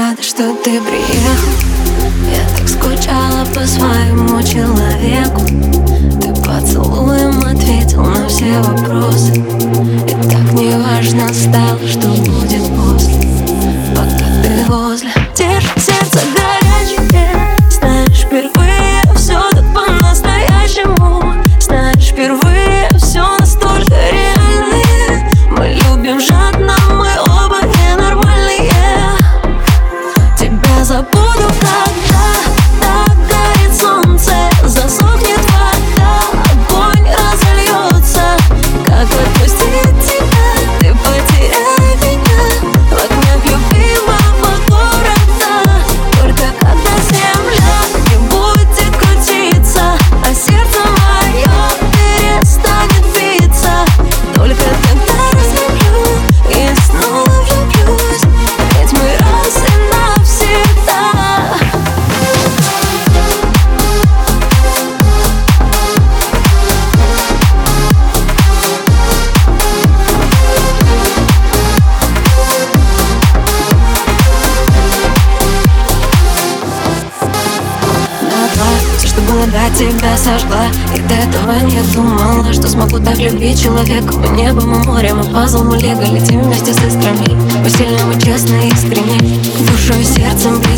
рада, что ты приехал. Я так скучала по своему человеку. Ты поцелуем ответил на все вопросы. И так неважно стало, что будет после. Пока ты возле, держит сердце горячее. Знаешь, впервые все так по-настоящему. Знаешь, впервые все настолько реальное. Мы любим жадно, мы оба ненормальные. Тебя забуду, когда горит солнце, засохнет вода, огонь разольется. Как отпустить тебя, ты потеряй меня в огнях любимого города. Только когда земля не будет крутиться, а сердце мое перестанет биться, только тогда разлюблю и снова влюблюсь. Ведь мы раз и навсегда. Все, что было до тебя, сожгла. И до этого не думала, что смогу так любить человека. Мы небо, мы море, мы пазл, мы лего. Летим вместе с искрами. Мы сильны, мы честны, искренне. Душой и сердцем